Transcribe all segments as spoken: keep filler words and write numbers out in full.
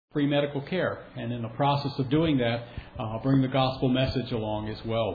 free medical care. And in the process of doing that, uh, bring the gospel message along as well.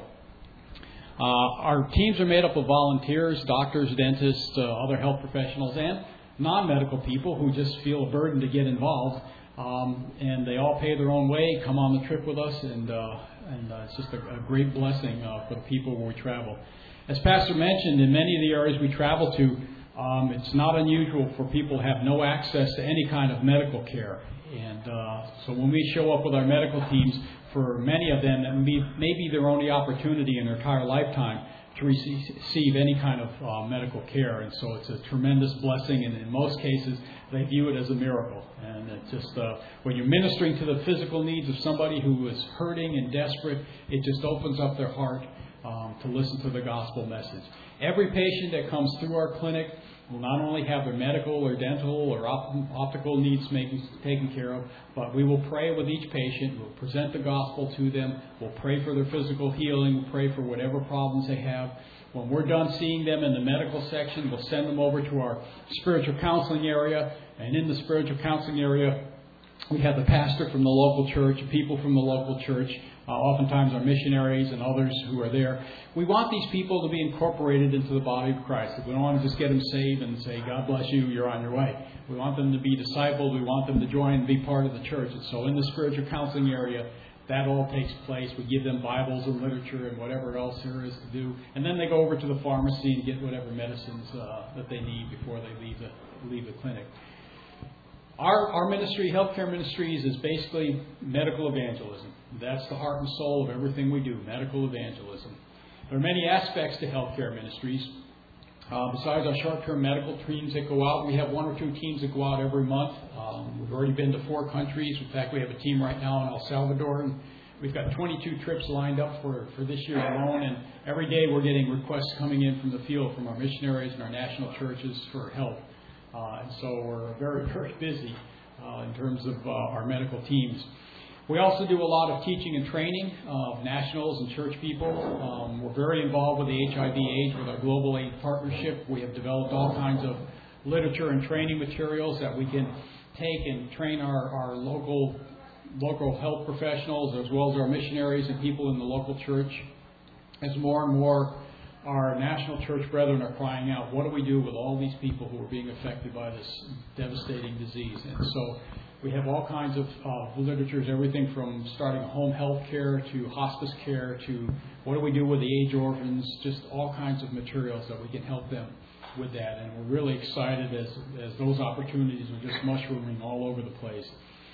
Uh, our teams are made up of volunteers, doctors, dentists, uh, other health professionals, and non-medical people who just feel a burden to get involved. Um, and they all pay their own way, come on the trip with us, and uh, and uh, it's just a, a great blessing uh, for the people when we travel. As Pastor mentioned, in many of the areas we travel to, um, it's not unusual for people to have no access to any kind of medical care. And uh, so when we show up with our medical teams, for many of them, that may, may be their only opportunity in their entire lifetime to receive any kind of uh, medical care. And so it's a tremendous blessing, and in most cases, they view it as a miracle. And it's just, uh, when you're ministering to the physical needs of somebody who is hurting and desperate, it just opens up their heart um, to listen to the gospel message. Every patient that comes through our clinic will not only have their medical or dental or op- optical needs making, taken care of, but we will pray with each patient. We'll present the gospel to them. We'll pray for their physical healing. We'll pray for whatever problems they have. When we're done seeing them in the medical section, we'll send them over to our spiritual counseling area. And in the spiritual counseling area, we have the pastor from the local church, people from the local church, uh, oftentimes our missionaries and others who are there. We want these people to be incorporated into the body of Christ. We don't want to just get them saved and say, God bless you, you're on your way. We want them to be discipled. We want them to join and be part of the church. And so in the spiritual counseling area, that all takes place. We give them Bibles and literature and whatever else there is to do. And then they go over to the pharmacy and get whatever medicines uh, that they need before they leave the, leave the clinic. Our, our ministry, Healthcare Ministries, is basically medical evangelism. That's the heart and soul of everything we do, medical evangelism. There are many aspects to Healthcare Ministries. Uh, besides our short-term medical teams that go out, we have one or two teams that go out every month. Um, we've already been to four countries. In fact, we have a team right now in El Salvador, and we've got twenty-two trips lined up for, for this year alone. And every day we're getting requests coming in from the field from our missionaries and our national churches for help. Uh, and so we're very, very busy uh, in terms of uh, our medical teams. We also do a lot of teaching and training of nationals and church people. Um, we're very involved with the H I V AIDS with our Global Aid Partnership. We have developed all kinds of literature and training materials that we can take and train our, our local local health professionals as well as our missionaries and people in the local church. As more and more our national church brethren are crying out, what do we do with all these people who are being affected by this devastating disease? And so we have all kinds of uh, literatures, everything from starting home health care to hospice care to what do we do with the age orphans, just all kinds of materials that we can help them with that. And we're really excited as, as those opportunities are just mushrooming all over the place.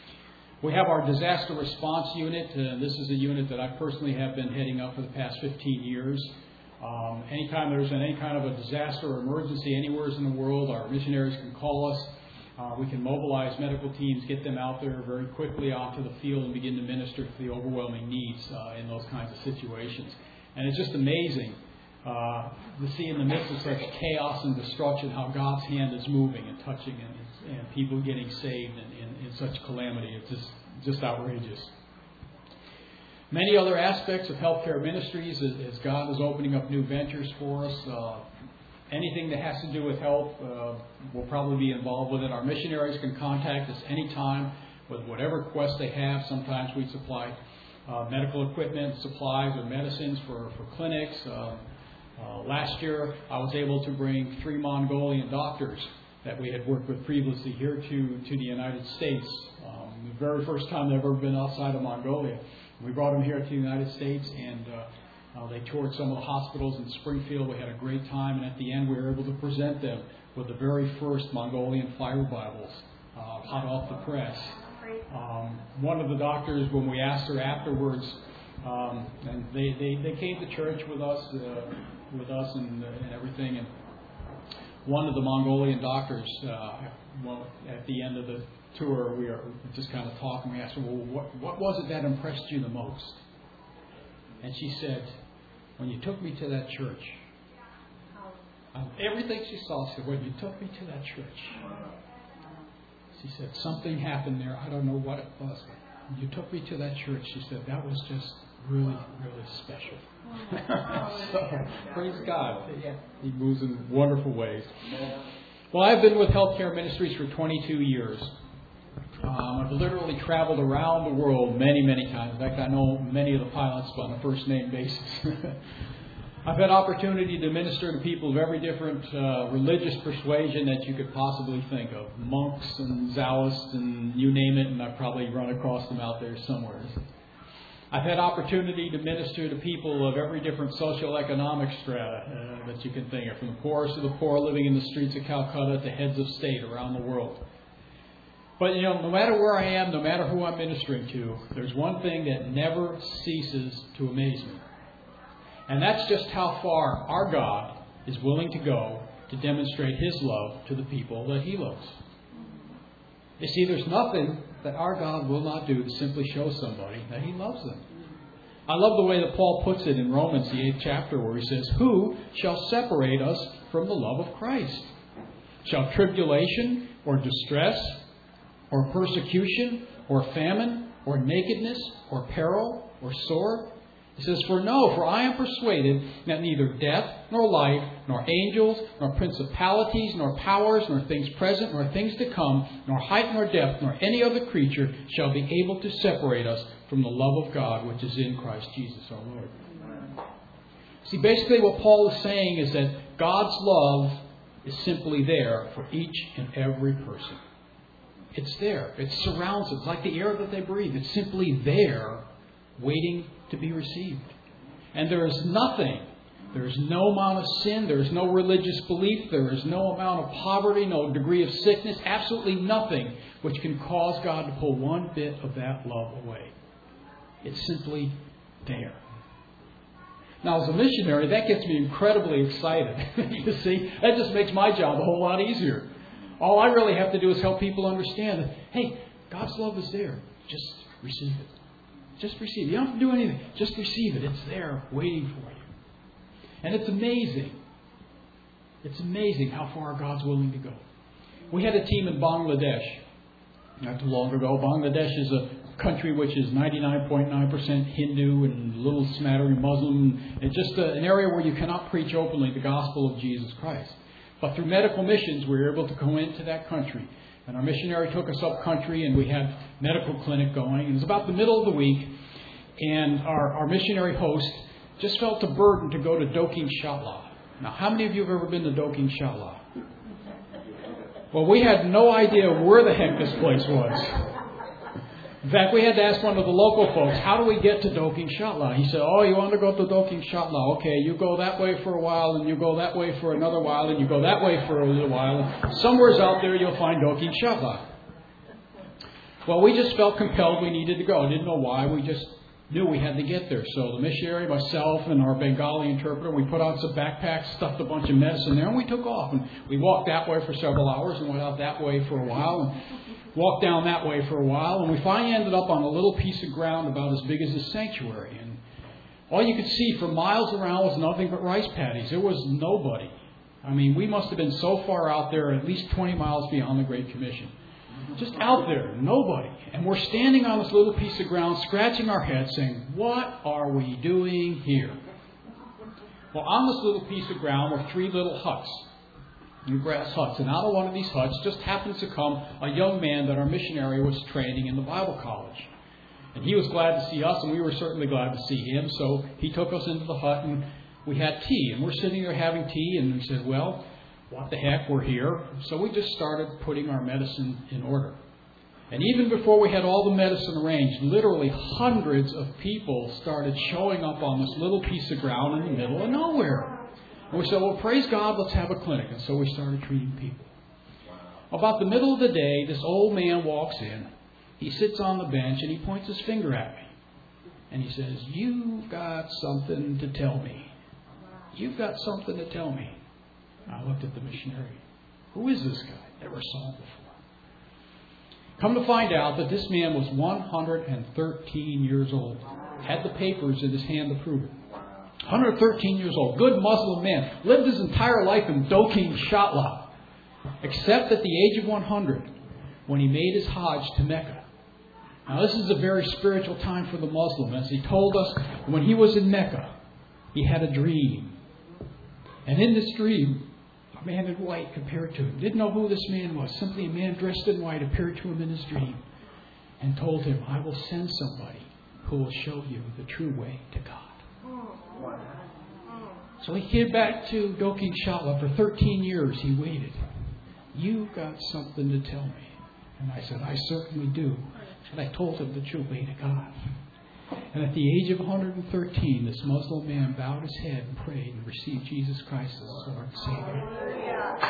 We have our disaster response unit. Uh, this is a unit that I personally have been heading up for the past fifteen years. Um, anytime there's any kind of a disaster or emergency anywhere in the world, our missionaries can call us. Uh, we can mobilize medical teams, get them out there very quickly onto the field and begin to minister to the overwhelming needs uh, in those kinds of situations. And it's just amazing uh, to see in the midst of such chaos and destruction how God's hand is moving and touching and, and people getting saved in, in, in such calamity. It's just, just outrageous. Many other aspects of healthcare ministries as, as God is opening up new ventures for us. Uh, anything that has to do with health, uh, we'll probably be involved with it. Our missionaries can contact us anytime with whatever requests they have. Sometimes we supply uh, medical equipment, supplies, or medicines for, for clinics. Uh, uh, last year, I was able to bring three Mongolian doctors that we had worked with previously here to, to the United States. Um, the very first time they've ever been outside of Mongolia. We brought them here to the United States, and uh, uh, they toured some of the hospitals in Springfield. We had a great time, and at the end we were able to present them with the very first Mongolian Fire Bibles, uh, hot off the press. Um, one of the doctors, when we asked her afterwards, um, and they, they, they came to church with us, uh, with us and, uh, and everything, and one of the Mongolian doctors, uh, well, at the end of the tour, we were just kind of talking. We asked her, well, what, what was it that impressed you the most? And she said, when you took me to that church, um, everything she saw, she said, when you took me to that church, she said, something happened there. I don't know what it was. When you took me to that church, she said, that was just really, really special. So, praise God. He moves in wonderful ways. Well, I've been with Healthcare Ministries for twenty-two years. Um, I've literally traveled around the world many, many times. In fact, I know many of the pilots on a first-name basis. I've had opportunity to minister to people of every different uh, religious persuasion that you could possibly think of. Monks and Taoists and you name it, and I've probably run across them out there somewhere. I've had opportunity to minister to people of every different socioeconomic strata uh, that you can think of, from the poorest of the poor living in the streets of Calcutta to heads of state around the world. But, you know, no matter where I am, no matter who I'm ministering to, there's one thing that never ceases to amaze me. And that's just how far our God is willing to go to demonstrate His love to the people that He loves. You see, there's nothing that our God will not do to simply show somebody that He loves them. I love the way that Paul puts it in Romans, the eighth chapter, where he says, "Who shall separate us from the love of Christ? Shall tribulation or distress or persecution or famine or nakedness or peril or sword?" He says, "For no, for I am persuaded that neither death, nor life, nor angels, nor principalities, nor powers, nor things present, nor things to come, nor height, nor depth, nor any other creature shall be able to separate us from the love of God which is in Christ Jesus our Lord." See, basically what Paul is saying is that God's love is simply there for each and every person. It's there. It surrounds them. It's like the air that they breathe. It's simply there, waiting to be received. And there is nothing, there is no amount of sin, there is no religious belief, there is no amount of poverty, no degree of sickness, absolutely nothing which can cause God to pull one bit of that love away. It's simply there. Now, as a missionary, that gets me incredibly excited. You see, that just makes my job a whole lot easier. All I really have to do is help people understand that, hey, God's love is there. Just receive it. Just receive it. You don't have to do anything. Just receive it. It's there waiting for you. And it's amazing. It's amazing how far God's willing to go. We had a team in Bangladesh not too long ago. Bangladesh is a country which is ninety-nine point nine percent Hindu and a little smattering Muslim. It's just a, an area where you cannot preach openly the gospel of Jesus Christ. But through medical missions, we were able to go into that country. And our missionary took us up country, and we had medical clinic going. It was about the middle of the week, and our, our missionary host just felt a burden to go to Doking Shatla. Now, how many of you have ever been to Doking Shatla? Well, we had no idea where the heck this place was. In fact, we had to ask one of the local folks, how do we get to Doking Shatla? He said, oh, you want to go to Doking Shatla? Okay, you go that way for a while, and you go that way for another while, and you go that way for a little while. And somewhere's out there you'll find Doking Shatla. Well, we just felt compelled we needed to go. Didn't know why. We just knew we had to get there. So the missionary, myself, and our Bengali interpreter, we put on some backpacks, stuffed a bunch of medicine there, and we took off. And we walked that way for several hours and went out that way for a while. And walked down that way for a while, and we finally ended up on a little piece of ground about as big as a sanctuary. And all you could see for miles around was nothing but rice paddies. There was nobody. I mean, we must have been so far out there, at least twenty miles beyond the Great Commission. Just out there, nobody. And we're standing on this little piece of ground, scratching our heads, saying, what are we doing here? Well, on this little piece of ground were three little huts. Grass huts. And out of one of these huts just happens to come a young man that our missionary was training in the Bible college. And he was glad to see us, and we were certainly glad to see him. So he took us into the hut, and we had tea. And we're sitting there having tea, and we said, well, what the heck, we're here. So we just started putting our medicine in order. And even before we had all the medicine arranged, literally hundreds of people started showing up on this little piece of ground in the middle of nowhere. And we said, well, praise God, let's have a clinic. And so we started treating people. About the middle of the day, this old man walks in. He sits on the bench and he points his finger at me. And he says, you've got something to tell me. You've got something to tell me. I looked at the missionary. Who is this guy? Never saw him before. Come to find out that this man was one hundred thirteen years old. Had the papers in his hand to prove it. one hundred thirteen years old, good Muslim man, lived his entire life in Doking Shatla, except at the age of one hundred, when he made his Hajj to Mecca. Now, this is a very spiritual time for the Muslim. As he told us, when he was in Mecca, he had a dream. And in this dream, a man in white appeared to him. Didn't know who this man was. Simply a man dressed in white appeared to him in his dream. and told him, I will send somebody who will show you the true way to God. So he came back to Dokking Shatla. For thirteen years he waited. You've got something to tell me. And I said, I certainly do. And I told him the true way to God. And at the age of one hundred thirteen, this Muslim man bowed his head and prayed and received Jesus Christ as his Lord and Savior.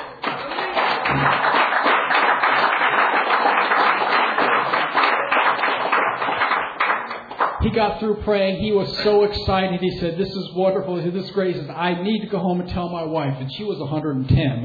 He got through praying. He was so excited. He said, this is wonderful. He said, this is great. He said, I need to go home and tell my wife. And she was one hundred ten.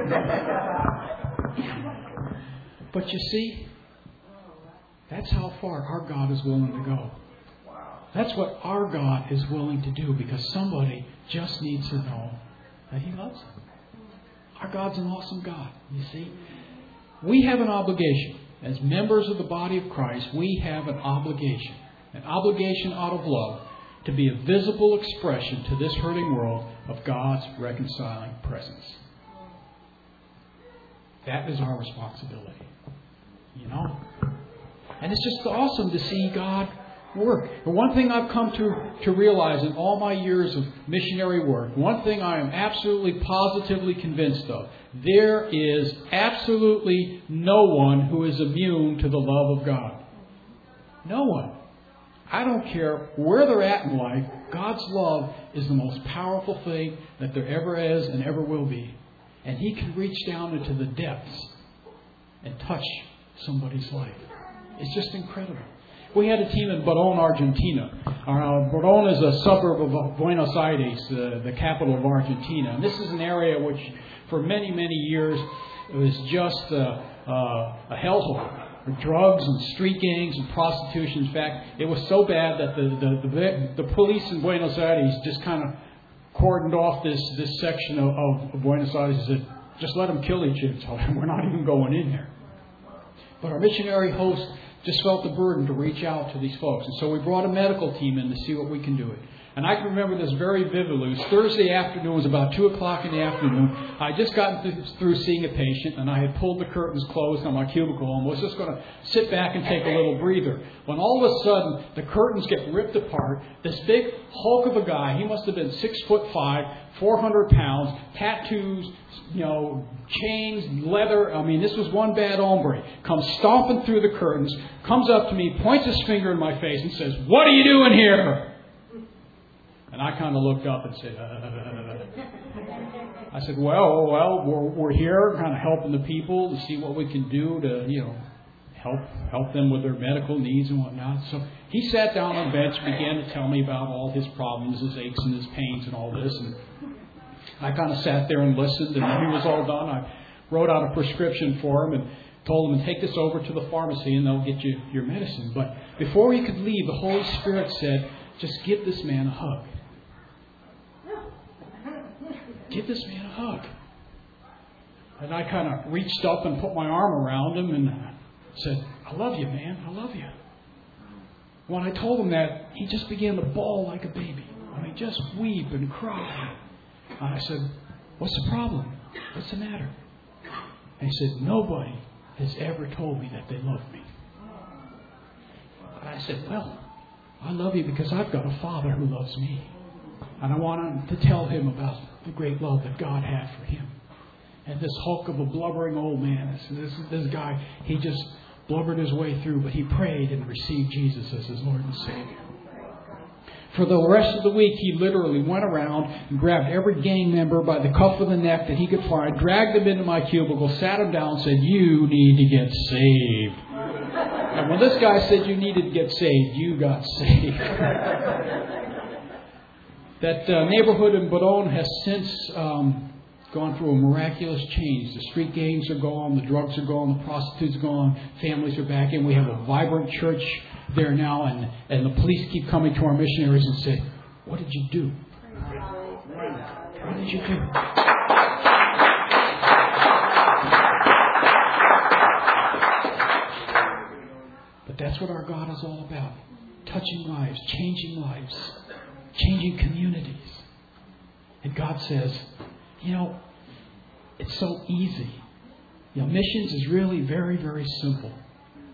But you see, that's how far our God is willing to go. That's what our God is willing to do, because somebody just needs to know that He loves them. Our God's an awesome God, you see. We have an obligation. As members of the body of Christ, we have an obligation. An obligation out of love to be a visible expression to this hurting world of God's reconciling presence. That is our responsibility. You know? And it's just awesome to see God work. The one thing I've come to, to realize in all my years of missionary work, one thing I am absolutely positively convinced of, there is absolutely no one who is immune to the love of God. No one. I don't care where they're at in life, God's love is the most powerful thing that there ever is and ever will be. And He can reach down into the depths and touch somebody's life. It's just incredible. We had a team in Boron, Argentina. Uh, Boron is a suburb of Buenos Aires, uh, the capital of Argentina. And this is an area which, for many, many years, it was just uh, uh, a hellhole. Drugs and street gangs and prostitution. In fact, it was so bad that the, the, the, the police in Buenos Aires just kind of cordoned off this, this section of, of Buenos Aires and said, just let them kill each other. We're not even going in there. But our missionary host just felt the burden to reach out to these folks. And so we brought a medical team in to see what we can do. It. And I can remember this very vividly. It was Thursday afternoon. It was about two o'clock in the afternoon. I had just gotten through seeing a patient, and I had pulled the curtains closed on my cubicle and was just going to sit back and take a little breather. When all of a sudden, the curtains get ripped apart. This big hulk of a guy, he must have been six foot five, four hundred pounds, tattoos, you know, chains, leather. I mean, this was one bad hombre. Comes stomping through the curtains, comes up to me, points his finger in my face and says, "What are you doing here?" And I kind of looked up and said, uh, I said, well, well, we're, we're here kind of helping the people to see what we can do to, you know, help help them with their medical needs and whatnot. So he sat down on the bench and began to tell me about all his problems, his aches and his pains and all this. And I kind of sat there and listened. And when he was all done, I wrote out a prescription for him and told him to take this over to the pharmacy and they'll get you your medicine. But before he could leave, the Holy Spirit said, just give this man a hug. Give this man a hug. And I kind of reached up and put my arm around him and said, I love you, man. I love you. When I told him that, he just began to bawl like a baby. I mean, just weep and cry. And I said, what's the problem? What's the matter? And he said, nobody has ever told me that they love me. And I said, well, I love you because I've got a Father who loves me. And I wanted to tell him about the great love that God had for him. And this hulk of a blubbering old man, this, this guy, he just blubbered his way through, but he prayed and received Jesus as his Lord and Savior. For the rest of the week, he literally went around and grabbed every gang member by the cuff of the neck that he could find, dragged them into my cubicle, sat them down and said, you need to get saved. And when this guy said you needed to get saved, you got saved. That uh, neighborhood in Boron has since um, gone through a miraculous change. The street gangs are gone, the drugs are gone, the prostitutes are gone, families are back in. We have a vibrant church there now, and, and the police keep coming to our missionaries and say, what did you do? What did you do? But that's what our God is all about. Touching lives, changing lives. Changing communities. And God says, you know, it's so easy. You know, missions is really very, very simple.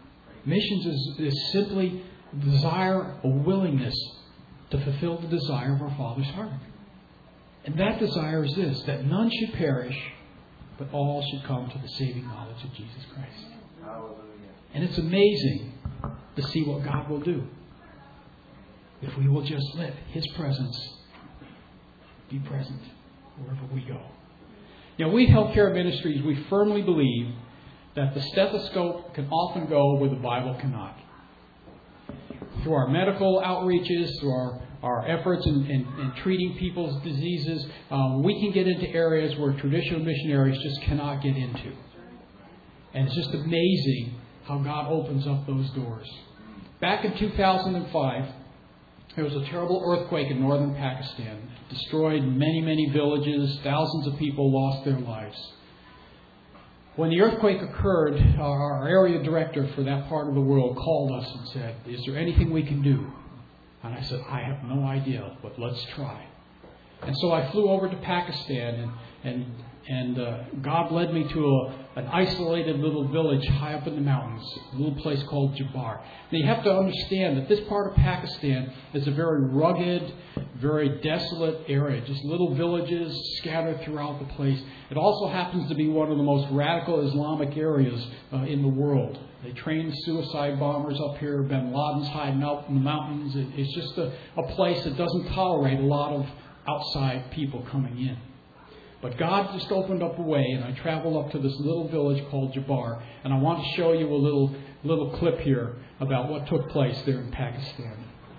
Missions is, is simply the desire, a willingness to fulfill the desire of our Father's heart. And that desire is this, that none should perish, but all should come to the saving knowledge of Jesus Christ. And it's amazing to see what God will do if we will just let His presence be present wherever we go. You know, we Healthcare Ministries, we firmly believe that the stethoscope can often go where the Bible cannot. Through our medical outreaches, through our, our efforts in, in, in treating people's diseases, um, we can get into areas where traditional missionaries just cannot get into. And it's just amazing how God opens up those doors. Back in two thousand five, there was a terrible earthquake in northern Pakistan. It destroyed many, many villages. Thousands of people lost their lives. When the earthquake occurred, our area director for that part of the world called us and said, "Is there anything we can do?" And I said, "I have no idea, but let's try." And so I flew over to Pakistan, and and and uh, God led me to a, an isolated little village high up in the mountains, a little place called Jabar. Now you have to understand that this part of Pakistan is a very rugged, very desolate area, just little villages scattered throughout the place. It also happens to be one of the most radical Islamic areas uh, in the world. They train suicide bombers up here. Bin Laden's hiding out in the mountains. It, it's just a, a place that doesn't tolerate a lot of outside people coming in. But God just opened up a way, and I traveled up to this little village called Jabar, and I want to show you a little little clip here about what took place there in Pakistan.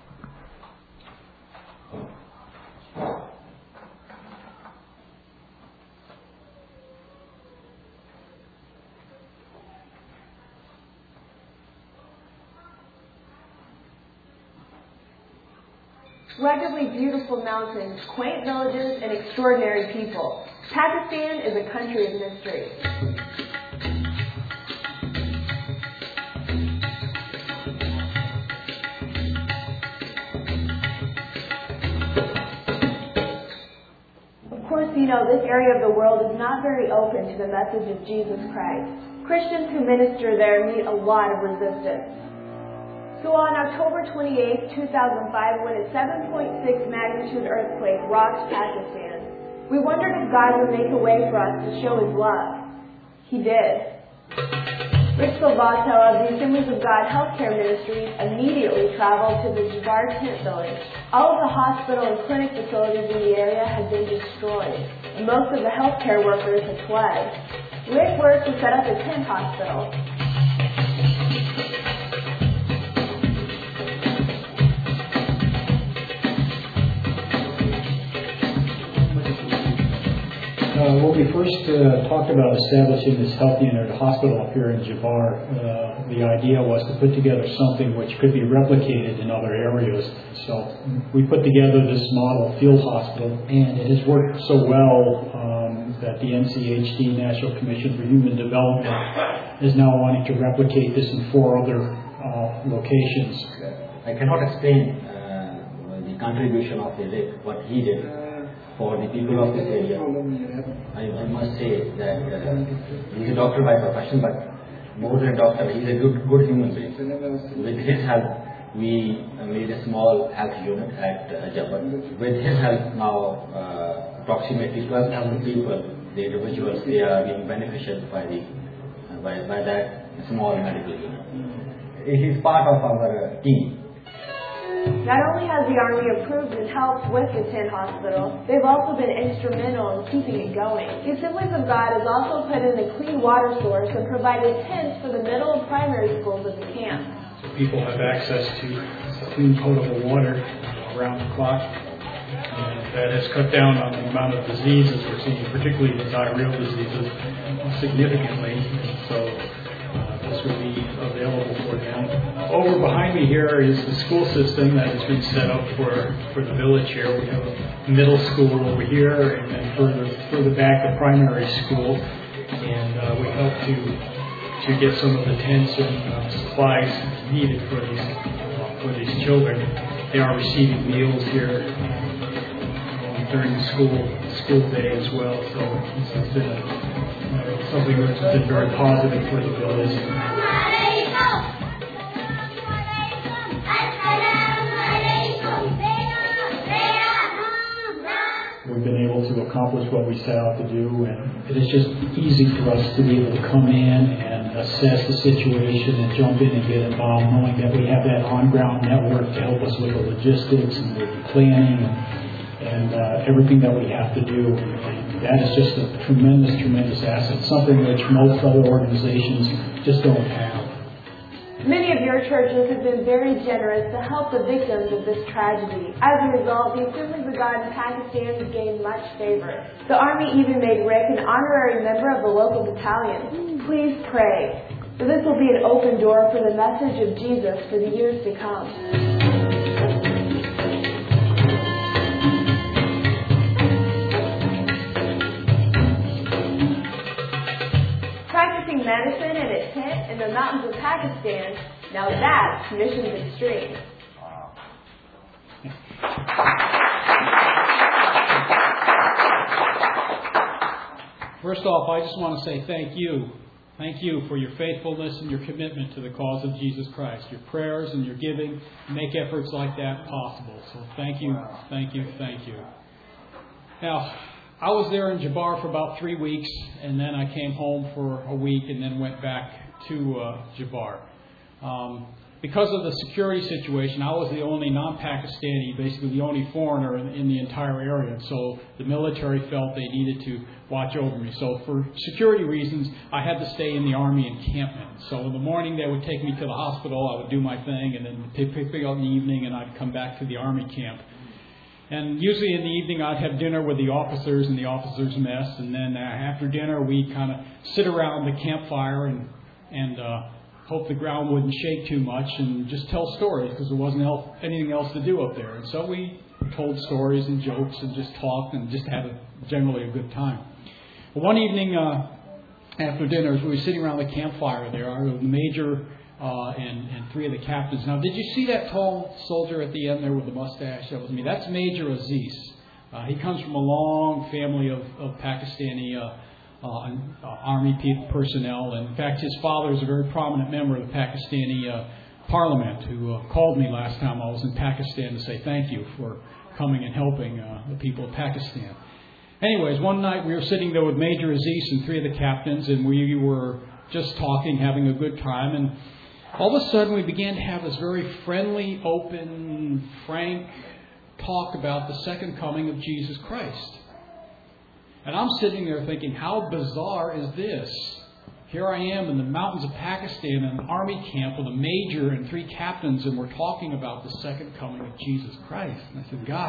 Ruggedly beautiful mountains, quaint villages, and extraordinary people. Pakistan is a country of mystery. Of course, you know, this area of the world is not very open to the message of Jesus Christ. Christians who minister there meet a lot of resistance. So on October twenty-eighth, two thousand five, when a seven point six magnitude earthquake rocked Pakistan, we wondered if God would make a way for us to show His love. He did. Rick Salvato of the Assemblies of God Healthcare Ministries immediately traveled to the Jabar tent village. All of the hospital and clinic facilities in the area had been destroyed, and most of the healthcare workers had fled. Rick worked to set up a tent hospital. Uh, when we first uh, talked about establishing this Health Unit Hospital up here in Jabar, uh, the idea was to put together something which could be replicated in other areas. So we put together this model field hospital, and it has worked so well um, that the N C H D, National Commission for Human Development, is now wanting to replicate this in four other uh, locations. I cannot explain uh, the contribution of Rick, what he did for the people of this area. I, I must say that uh, he's a doctor by profession, but more than a doctor, he's a good, good human being. With his help, we uh, made a small health unit at uh, Jabar. With his help now, uh, approximately twelve thousand people, the individuals, they are being benefited by, the, uh, by, by that small medical unit. He is part of our uh, team. Not only has the Army approved and helped with the tent hospital, they've also been instrumental in keeping it going. The Assemblies of God has also put in a clean water source and provided tents for the middle and primary schools at the camp. So people have access to clean, potable water around the clock. And that has cut down on the amount of diseases we're seeing, particularly the diarrheal diseases, significantly. So uh, this will be available for them. Over behind me here is the school system that has been set up for, for the village here. We have a middle school over here, and then further further back a primary school. And uh, we hope to to get some of the tents and uh, supplies needed for these uh, for these children. They are receiving meals here uh, during the school school day as well. So this has been a, uh, something which has been very positive for the village. accomplish what we set out to do. And it is just easy for us to be able to come in and assess the situation and jump in and get involved, knowing that we have that on-ground network to help us with the logistics and the planning and, and uh, everything that we have to do. And that is just a tremendous, tremendous asset, something which most other organizations just don't have. Many of your churches have been very generous to help the victims of this tragedy. As a result, the Assemblies of God in Pakistan has gained much favor. The Army even made Rick an honorary member of the local battalion. Please pray, for this will be an open door for the message of Jesus for the years to come. Practicing medicine in a tent in the mountains of Pakistan, now that's missions extreme. First off, I just want to say thank you. Thank you for your faithfulness and your commitment to the cause of Jesus Christ. Your prayers and your giving make efforts like that possible. So thank you, thank you, thank you. Now, I was there in Jabbar for about three weeks, and then I came home for a week and then went back to uh, Jabbar. Um, because of the security situation, I was the only non-Pakistani, basically the only foreigner in, in the entire area. So the military felt they needed to watch over me. So for security reasons, I had to stay in the Army encampment. So in the morning, they would take me to the hospital. I would do my thing, and then pick me up in the evening, and I'd come back to the Army camp. And usually in the evening, I'd have dinner with the officers in the officers' mess. And then uh, after dinner, we'd kind of sit around the campfire and, and uh, hope the ground wouldn't shake too much and just tell stories, because there wasn't else, anything else to do up there. And so we told stories and jokes and just talked and just had a, generally a good time. But one evening uh, after dinner, as we were sitting around the campfire there, our major Uh, and, and three of the captains. Now, did you see that tall soldier at the end there with the mustache? That was me. That's Major Aziz. Uh, he comes from a long family of, of Pakistani uh, uh, uh, Army personnel. And in fact, his father is a very prominent member of the Pakistani uh, Parliament, who uh, called me last time I was in Pakistan to say thank you for coming and helping uh, the people of Pakistan. Anyways, one night we were sitting there with Major Aziz and three of the captains, and we were just talking, having a good time, and all of a sudden, we began to have this very friendly, open, frank talk about the second coming of Jesus Christ. And I'm sitting there thinking, how bizarre is this? Here I am in the mountains of Pakistan in an army camp with a major and three captains, and we're talking about the second coming of Jesus Christ. And I said, God,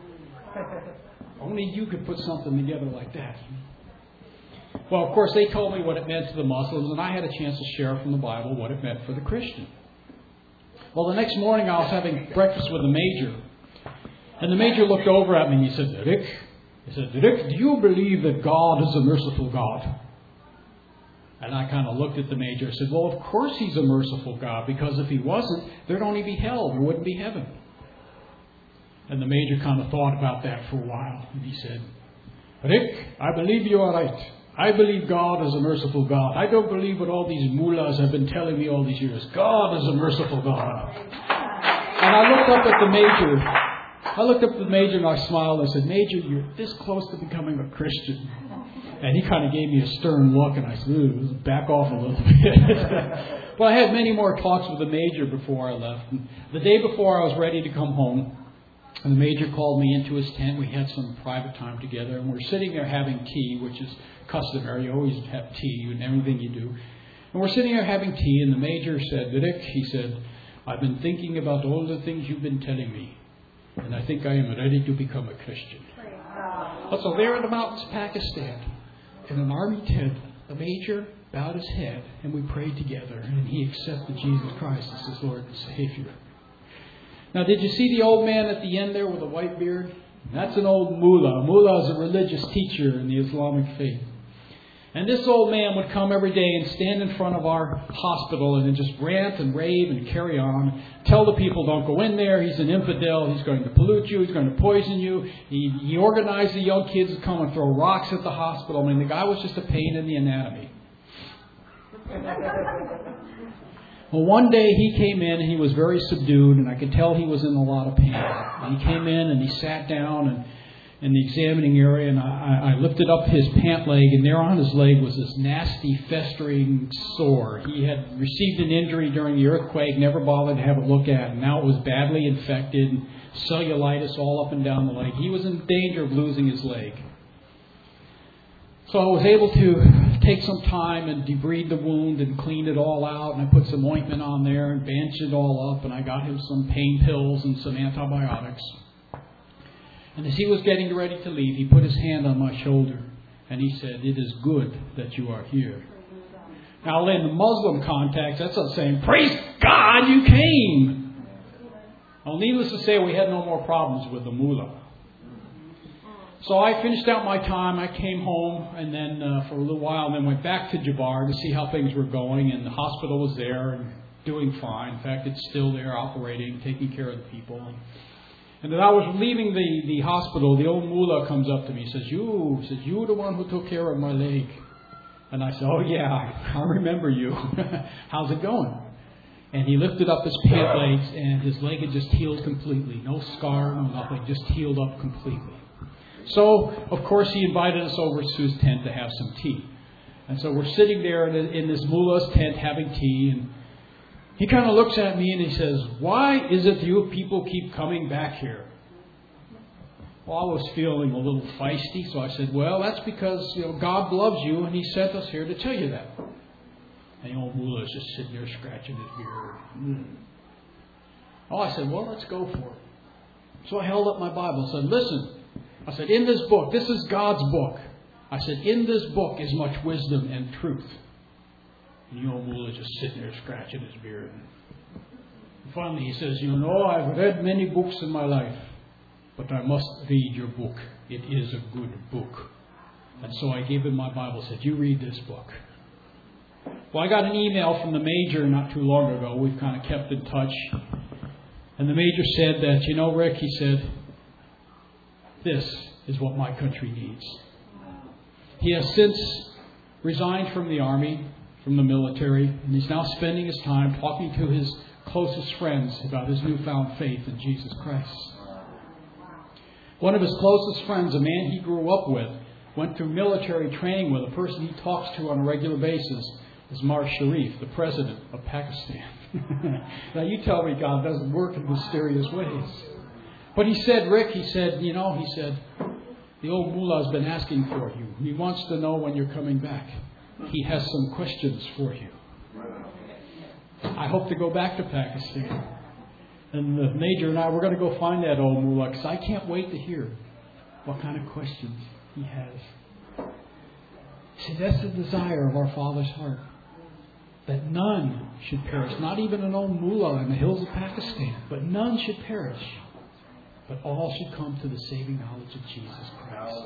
only you could put something together like that. Well, of course, they told me what it meant to the Muslims, and I had a chance to share from the Bible what it meant for the Christian. Well, the next morning I was having breakfast with the major, and the major looked over at me and he said, Rick, he said, Rick, do you believe that God is a merciful God? And I kind of looked at the major and said, well, of course he's a merciful God, because if he wasn't, there'd only be hell, there wouldn't be heaven. And the major kind of thought about that for a while, and he said, Rick, I believe you are right. I believe God is a merciful God. I don't believe what all these mullahs have been telling me all these years. God is a merciful God. And I looked up at the major. I looked up at the major and I smiled. I said, Major, you're this close to becoming a Christian. And he kind of gave me a stern look, and I said, ooh, back off a little bit. But I had many more talks with the major before I left. And the day before I was ready to come home, and the major called me into his tent. We had some private time together, and we're sitting there having tea, which is customary. You always have tea in everything you do. And we're sitting there having tea, and the major said, Rick, he said, I've been thinking about all the things you've been telling me, and I think I am ready to become a Christian. Well, so there in the mountains of Pakistan, in an army tent, the major bowed his head, and we prayed together, and he accepted Jesus Christ as his Lord and Savior. Now, did you see the old man at the end there with the white beard? That's an old mullah. A mullah is a religious teacher in the Islamic faith. And this old man would come every day and stand in front of our hospital and then just rant and rave and carry on. Tell the people, don't go in there. He's an infidel. He's going to pollute you. He's going to poison you. He, he organized the young kids to come and throw rocks at the hospital. I mean, the guy was just a pain in the anatomy. Well, one day he came in and he was very subdued, and I could tell he was in a lot of pain. And he came in and he sat down, and in the examining area, and I, I lifted up his pant leg, and there on his leg was this nasty, festering sore. He had received an injury during the earthquake, never bothered to have it looked at, and now it was badly infected, and cellulitis all up and down the leg. He was in danger of losing his leg. So I was able to take some time and debride the wound and clean it all out, and I put some ointment on there and bandaged it all up, and I got him some pain pills and some antibiotics. And as he was getting ready to leave, he put his hand on my shoulder, and he said, "It is good that you are here." Now, in the Muslim context, that's not saying, "Praise God, you came." Well, needless to say, we had no more problems with the mullah. So I finished out my time. I came home, and then uh, for a little while, and then went back to Jabbar to see how things were going. And the hospital was there and doing fine. In fact, it's still there, operating, taking care of the people. And, and as I was leaving the, the hospital, the old mullah comes up to me. He says, "You, says you were the one who took care of my leg." And I said, "Oh yeah, I, I remember you. How's it going?" And he lifted up his pant legs, and his leg had just healed completely. No scar, no nothing, just healed up completely. So, of course, he invited us over to his tent to have some tea. And so we're sitting there in this mullah's tent having tea, and he kind of looks at me and he says, "Why is it you people keep coming back here?" Well, I was feeling a little feisty, so I said, "Well, that's because you know God loves you, and He sent us here to tell you that." And the old mullah is just sitting there scratching his beard. Mm. Oh, I said, "Well, let's go for it." So I held up my Bible and said, "Listen," I said, "in this book, this is God's book." I said, "In this book is much wisdom and truth." And the old mullah is just sitting there scratching his beard. And finally he says, "You know, I've read many books in my life, but I must read your book. It is a good book." And so I gave him my Bible and said, "You read this book." Well, I got an email from the major not too long ago. We've kind of kept in touch. And the major said that, "You know, Rick," he said, "this is what my country needs." He has since resigned from the army, from the military, and he's now spending his time talking to his closest friends about his newfound faith in Jesus Christ. One of his closest friends, a man he grew up with, went through military training with. A person he talks to on a regular basis is Mar Sharif, the president of Pakistan. Now you tell me God doesn't work in mysterious ways. But he said, "Rick," he said, "you know," he said, "the old mullah's been asking for you. He wants to know when you're coming back. He has some questions for you." I hope to go back to Pakistan. And the major and I, we're going to go find that old mullah, because I can't wait to hear what kind of questions he has. See, that's the desire of our Father's heart. That none should perish. Not even an old mullah in the hills of Pakistan. But none should perish. But all should come to the saving knowledge of Jesus Christ.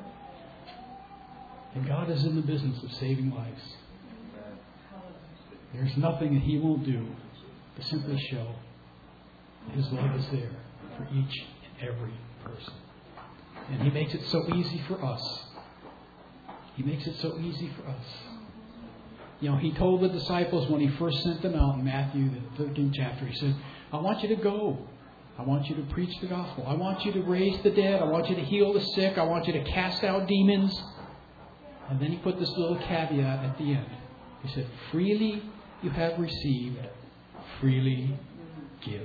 And God is in the business of saving lives. There's nothing that He won't do to simply show His love is there for each and every person. And He makes it so easy for us. He makes it so easy for us. You know, He told the disciples when He first sent them out in Matthew, the thirteenth chapter, He said, "I want you to go. I want you to preach the gospel. I want you to raise the dead. I want you to heal the sick. I want you to cast out demons." And then He put this little caveat at the end. He said, "Freely you have received, freely give."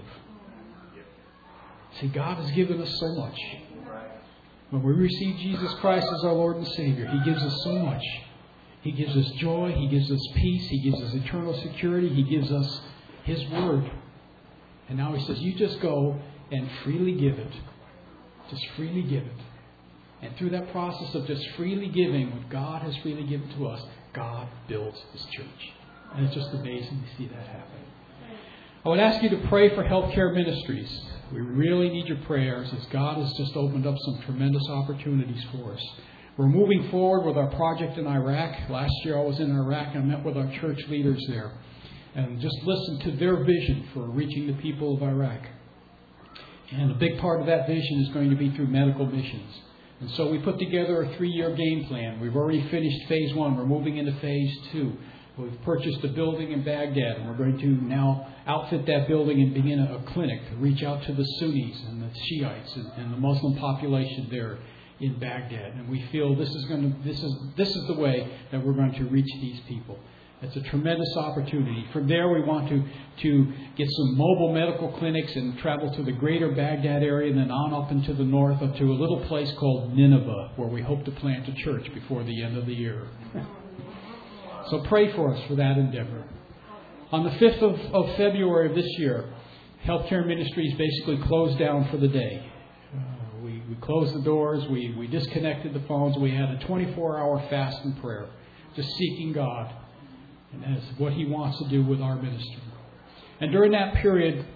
See, God has given us so much. When we receive Jesus Christ as our Lord and Savior, He gives us so much. He gives us joy. He gives us peace. He gives us eternal security. He gives us His Word. And now He says, you just go and freely give it. Just freely give it. And through that process of just freely giving what God has freely given to us, God builds His church. And it's just amazing to see that happen. I would ask you to pray for healthcare ministries. We really need your prayers as God has just opened up some tremendous opportunities for us. We're moving forward with our project in Iraq. Last year I was in Iraq and I met with our church leaders there and just listened to their vision for reaching the people of Iraq. And a big part of that vision is going to be through medical missions. And so we put together a three-year game plan. We've already finished phase one. We're moving into phase two. We've purchased a building in Baghdad, and we're going to now outfit that building and begin a, a clinic to reach out to the Sunnis and the Shiites and, and the Muslim population there in Baghdad. And we feel this is going to this is this is the way that we're going to reach these people. It's a tremendous opportunity. From there, we want to, to get some mobile medical clinics and travel to the greater Baghdad area and then on up into the north up to a little place called Nineveh, where we hope to plant a church before the end of the year. So pray for us for that endeavor. On the fifth of, of February of this year, Healthcare Ministries basically closed down for the day. Uh, we, we closed the doors. We, we disconnected the phones. We had a twenty-four hour fast and prayer, just seeking God. And that's what He wants to do with our ministry. And during that period,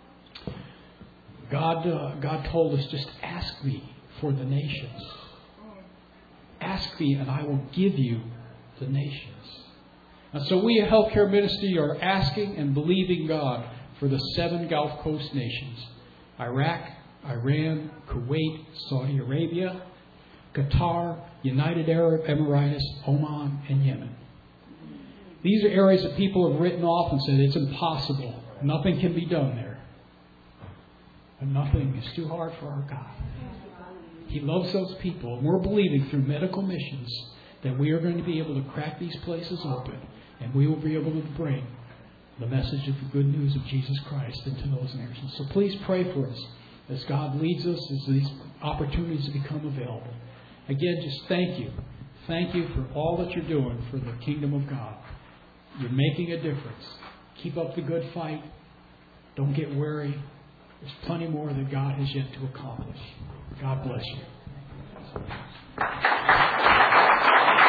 God, uh, God told us, just ask me for the nations. Ask me and I will give you the nations. And so we at Healthcare Ministry are asking and believing God for the seven Gulf Coast nations: Iraq, Iran, Kuwait, Saudi Arabia, Qatar, United Arab Emirates, Oman, and Yemen. These are areas that people have written off and said it's impossible. Nothing can be done there. And nothing is too hard for our God. He loves those people. And we're believing through medical missions that we are going to be able to crack these places open. And we will be able to bring the message of the good news of Jesus Christ into those nations. So please pray for us as God leads us, as these opportunities become available. Again, just thank you. Thank you for all that you're doing for the kingdom of God. You're making a difference. Keep up the good fight. Don't get weary. There's plenty more that God has yet to accomplish. God bless you.